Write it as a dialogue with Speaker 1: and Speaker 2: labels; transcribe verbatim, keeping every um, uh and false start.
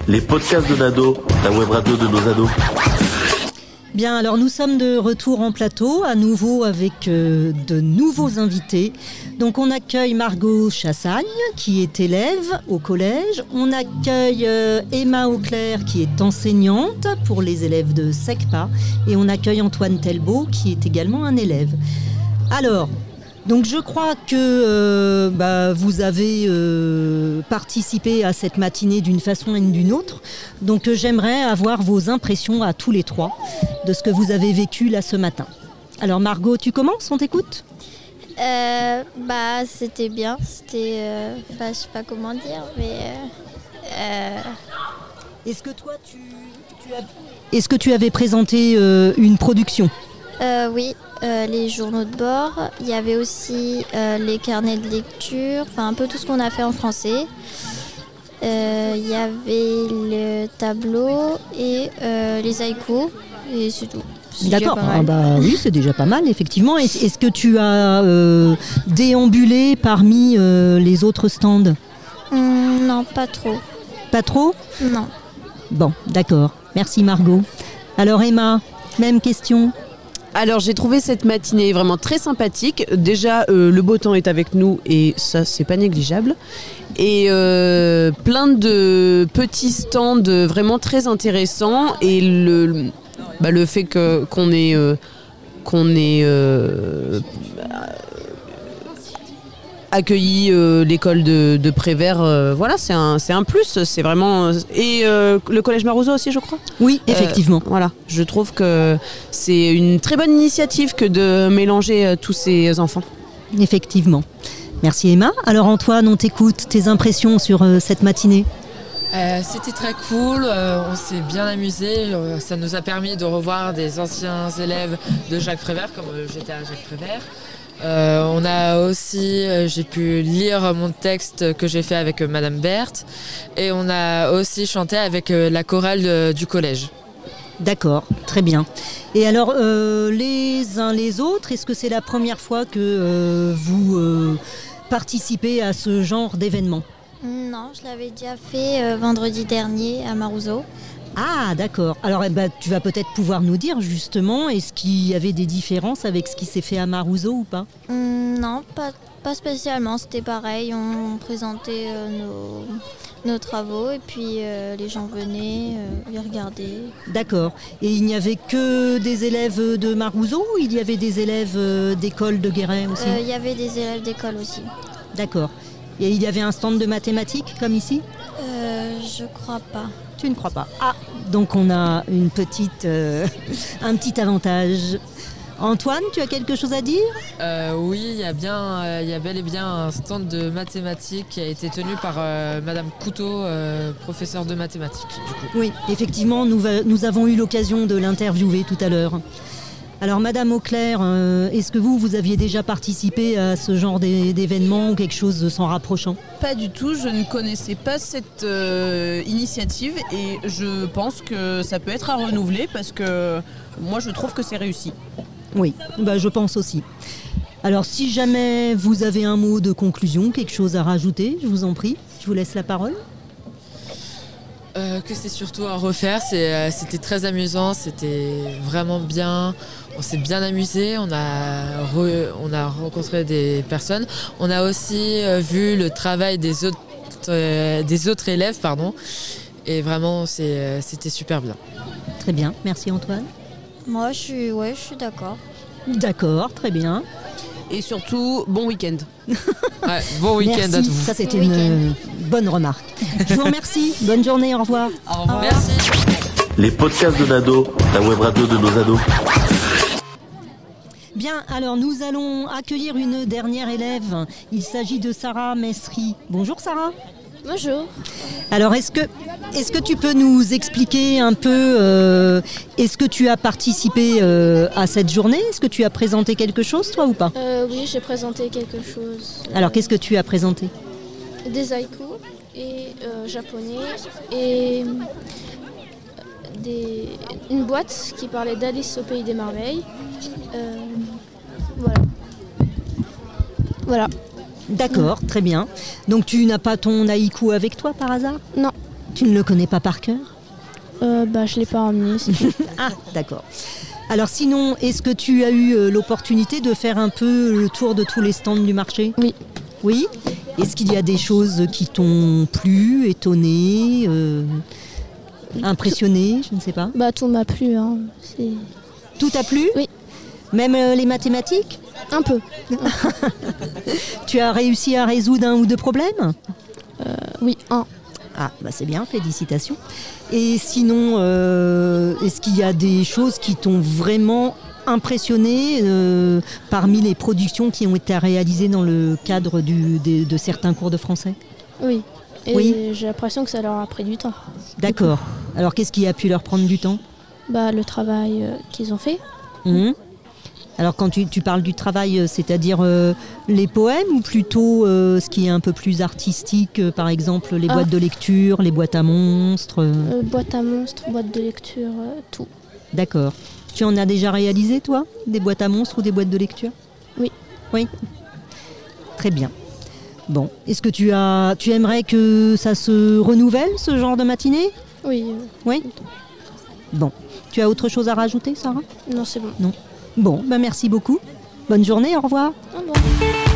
Speaker 1: Les podcasts de Nado, la web radio de nos ados.
Speaker 2: Bien, alors nous sommes de retour en plateau, à nouveau avec euh, de nouveaux invités. Donc on accueille Margot Chassagne, qui est élève au collège. On accueille euh, Emma Auclair, qui est enseignante pour les élèves de SECPA. Et on accueille Antoine Telbaud, qui est également un élève. Alors, donc je crois que euh, bah, vous avez euh, participé à cette matinée d'une façon et d'une autre. Donc euh, j'aimerais avoir vos impressions à tous les trois de ce que vous avez vécu là ce matin. Alors Margot, tu commences, on t'écoute ?
Speaker 3: euh, Bah c'était bien, c'était, euh, enfin je sais pas comment dire, mais euh, euh...
Speaker 2: Est-ce que toi tu, tu as... Est-ce que tu avais présenté euh, une production ?
Speaker 3: Euh, oui, euh, les journaux de bord. Il y avait aussi euh, les carnets de lecture, enfin un peu tout ce qu'on a fait en français. Euh, il y avait le tableau et euh, les haïkus, et c'est tout. C'est
Speaker 2: D'accord, ah bah, oui, c'est déjà pas mal, effectivement. Est- Est-ce que tu as euh, déambulé parmi euh, les autres stands ?
Speaker 3: Hum, non, pas trop.
Speaker 2: Pas trop ?
Speaker 3: Non.
Speaker 2: Bon, d'accord. Merci Margot. Alors Emma, même question ?
Speaker 4: Alors j'ai trouvé cette matinée vraiment très sympathique. Déjà euh, le beau temps est avec nous et ça c'est pas négligeable. Et euh, plein de petits stands vraiment très intéressants et le, bah, le fait que, qu'on ait, euh, qu'on ait euh, accueilli euh, l'école de, de Prévert, euh, voilà, c'est un, c'est un plus, c'est vraiment... Et euh, le collège Marouzeau aussi, je crois.
Speaker 2: Oui, effectivement.
Speaker 4: Euh, voilà, je trouve que c'est une très bonne initiative que de mélanger euh, tous ces enfants.
Speaker 2: Effectivement. Merci Emma. Alors Antoine, on t'écoute, tes impressions sur euh, cette matinée ?
Speaker 5: Euh, c'était très cool, euh, on s'est bien amusé, euh, ça nous a permis de revoir des anciens élèves de Jacques Prévert, comme euh, j'étais à Jacques Prévert. Euh, on a aussi, euh, j'ai pu lire mon texte que j'ai fait avec euh, Madame Berthe et on a aussi chanté avec euh, la chorale de, du collège.
Speaker 2: D'accord, très bien. Et alors, euh, les uns les autres, est-ce que c'est la première fois que euh, vous euh, participez à ce genre d'événement ?
Speaker 3: Non, je l'avais déjà fait euh, vendredi dernier à Marouzeau.
Speaker 2: Ah, d'accord. Alors, eh ben, tu vas peut-être pouvoir nous dire justement, est-ce qu'il y avait des différences avec ce qui s'est fait à Marouzeau ou pas ?
Speaker 3: Hum, non, pas, pas spécialement, c'était pareil. On présentait euh, nos, nos travaux et puis euh, les gens venaient euh, les regarder.
Speaker 2: D'accord. Et il n'y avait que des élèves de Marouzeau ou il y avait des élèves euh, d'école de Guéret aussi ?
Speaker 3: Euh, Il y avait des élèves d'école aussi.
Speaker 2: D'accord. Et il y avait un stand de mathématiques comme ici ?
Speaker 3: Euh, je crois pas.
Speaker 2: Tu ne crois pas ? Ah, donc on a une petite, euh, un petit avantage. Antoine, tu as quelque chose à dire ?
Speaker 5: Euh, oui, il y a bien, euh, il y a bel et bien un stand de mathématiques qui a été tenu par euh, Madame Couteau, euh, professeure de mathématiques. Du coup.
Speaker 2: Oui, effectivement, nous, va, nous avons eu l'occasion de l'interviewer tout à l'heure. Alors, Madame Auclair, euh, est-ce que vous, vous aviez déjà participé à ce genre d'é- d'événement ou quelque chose de s'en rapprochant ?
Speaker 4: Pas du tout, je ne connaissais pas cette euh, initiative et je pense que ça peut être à renouveler parce que moi je trouve que c'est réussi.
Speaker 2: Oui, bah, je pense aussi. Alors, si jamais vous avez un mot de conclusion, quelque chose à rajouter, je vous en prie, je vous laisse la parole.
Speaker 5: Euh, que c'est surtout à refaire, c'est, euh, c'était très amusant, c'était vraiment bien, on s'est bien amusé, on a, re, on a rencontré des personnes, on a aussi euh, vu le travail des autres, euh, des autres élèves, pardon, et vraiment c'est, euh, c'était super bien.
Speaker 2: Très bien, merci Antoine.
Speaker 3: Moi, je suis, ouais, je suis d'accord.
Speaker 2: D'accord, très bien.
Speaker 4: Et surtout, bon week-end.
Speaker 5: Ouais, bon week-end
Speaker 2: Merci.
Speaker 5: à tous.
Speaker 2: Ça c'était
Speaker 3: Bon
Speaker 2: une
Speaker 3: week-end.
Speaker 2: euh, bonne remarque. Je vous remercie, bonne journée, au revoir.
Speaker 5: Au revoir. Merci.
Speaker 1: Les podcasts de Nado, la web radio de nos ados.
Speaker 2: Bien, alors nous allons accueillir une dernière élève. Il s'agit de Sarah Mesri. Bonjour Sarah.
Speaker 3: Bonjour.
Speaker 2: Alors est-ce que, est-ce que tu peux nous expliquer un peu, euh, est-ce que tu as participé euh, à cette journée ? Est-ce que tu as présenté quelque chose toi ou pas ?
Speaker 6: Euh, oui, j'ai présenté quelque chose.
Speaker 2: Alors qu'est-ce que tu as présenté ?
Speaker 6: Des haïkus et euh, japonais et euh, des, une boîte qui parlait d'Alice au pays des merveilles. Euh, voilà. Voilà.
Speaker 2: D'accord, très bien. Donc tu n'as pas ton haïku avec toi par hasard ?
Speaker 6: Non.
Speaker 2: Tu ne le connais pas par cœur?
Speaker 6: Euh, bah, je ne l'ai pas emmené. c'est tout.
Speaker 2: Ah, d'accord. Alors sinon, est-ce que tu as eu euh, l'opportunité de faire un peu le tour de tous les stands du marché?
Speaker 6: Oui.
Speaker 2: Oui. Est-ce qu'il y a des choses qui t'ont plu, étonné, euh, impressionné, je ne sais pas?
Speaker 6: Bah, tout m'a plu. Hein. C'est...
Speaker 2: Tout t'a plu?
Speaker 6: Oui.
Speaker 2: Même euh, les mathématiques?
Speaker 6: Un peu.
Speaker 2: Tu as réussi à résoudre un ou deux problèmes?
Speaker 6: Euh, oui, un.
Speaker 2: Ah, bah c'est bien, félicitations. Et sinon, euh, est-ce qu'il y a des choses qui t'ont vraiment impressionné euh, parmi les productions qui ont été réalisées dans le cadre du, de, de certains cours de français?
Speaker 6: Oui. Et
Speaker 2: Oui.
Speaker 6: j'ai l'impression que ça leur a pris du temps.
Speaker 2: D'accord. Alors qu'est-ce qui a pu leur prendre du temps?
Speaker 6: Bah, le travail euh, qu'ils ont fait.
Speaker 2: Mhm. Alors quand tu, tu parles du travail, euh, c'est-à-dire euh, les poèmes ou plutôt euh, ce qui est un peu plus artistique, euh, par exemple les
Speaker 6: Ah.
Speaker 2: boîtes de lecture, les boîtes à monstres euh,
Speaker 6: Euh, boîte à monstres, boîte de lecture, euh, tout.
Speaker 2: D'accord. Tu en as déjà réalisé toi? Des boîtes à monstres ou des boîtes de lecture?
Speaker 6: Oui.
Speaker 2: Oui. Très bien. Bon, est-ce que tu as, tu aimerais que ça se renouvelle ce genre de matinée?
Speaker 6: Oui. euh,
Speaker 2: Oui. Bon. Tu as autre chose à rajouter, Sarah?
Speaker 6: non, c'est bon.
Speaker 2: Bon, ben merci beaucoup. Bonne journée, au revoir.
Speaker 6: Au revoir.